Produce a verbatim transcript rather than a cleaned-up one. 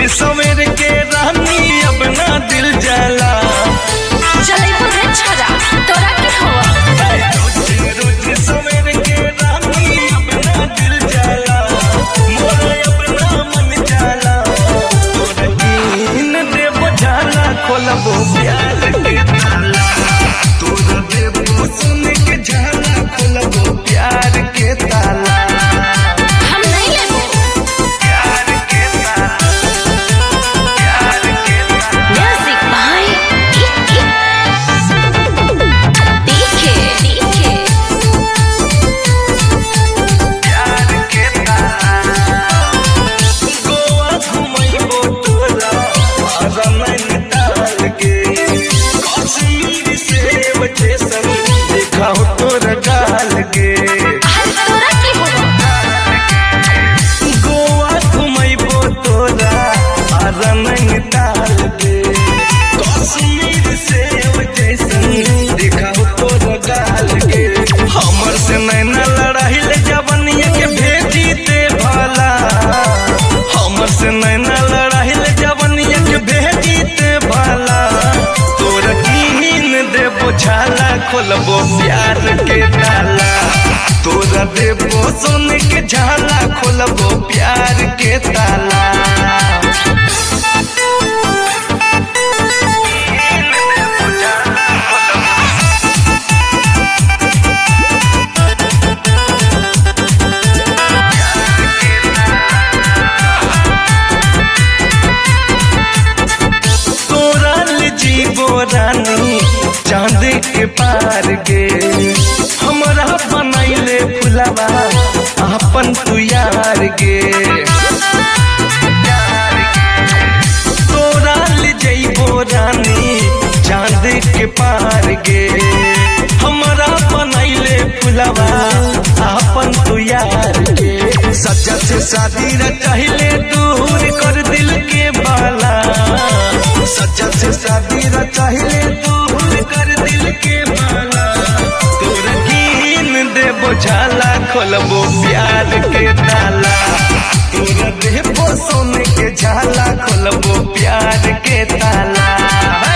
सवेर के रानी अब ना दिल जाला। चले रे छरा तोरा के हवा रोज रोज सवेर के रानी अब ना दिल जाला, मोरा अब ना मन जाला। तोरा कीन देबो झाला खोलबो प्यार के ताला, तोरा देबो सुन के झाला खोलबो प्यार के ताला। हम नहीं लेबो प्यार के ताला, प्यार के ताला। म्यूजिक भाई देखे देखे प्यार के ताला। गोवा घुमैबो तोरा आजा नैनीताल के, कश्मीर सेब जैसन देखाओ तोरा गाल के। हम तोरा के हवा गोवा घुमैबो तोरा आजा नैनीताल के, कश्मीर सेब जैसन देखाओ तोरा गाल के। हमर से नैना लड़ाई ले जवनिया के भेजी दे भला, हमर से नैना लड़ाई ले जवनिया के भेजी दे भला। तोरा कीन देबो झाला खोलबो प्यार के ताला, तोरा देबो सोन के झाला खोलबो प्यार के ताला। कीन देबो झाला खोलबो तोरा जीवो रानी चांद के पार गे, हमरा बनैले फुलवा अपन तू यार गे। तोरा जीवो रानी चांद के पार गे, हमरा बनैले फुलवा अपन तू यार गे। सच्चा से शादी न चाहिले दूर कर दिल के बाला, सच्चा से शादी न चाहिले दूर कर दिल के बाला। तोरा कीन देबो झाला खोलबो प्यार के ताला, तोरा देबो सोने के झाला खोलबो प्यार के ताला।